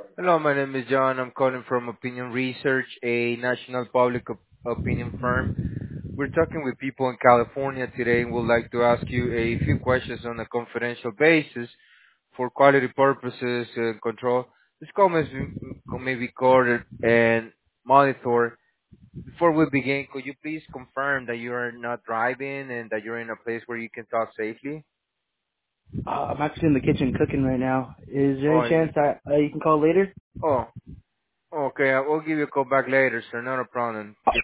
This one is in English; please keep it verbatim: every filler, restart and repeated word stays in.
Hello, my name is John. I'm calling from Opinion Research, a national public op- opinion firm. We're talking with people in California today and would like to ask you a few questions on a confidential basis for quality purposes and control. This call may be, may be recorded and monitored. Before we begin, could you please confirm that you are not driving and that you're in a place where you can talk safely? Uh, I'm actually in the kitchen cooking right now. Is there Oh, any you, chance that uh, you can call later? oh, okay. I will give you a call back later, sir. Not a problem.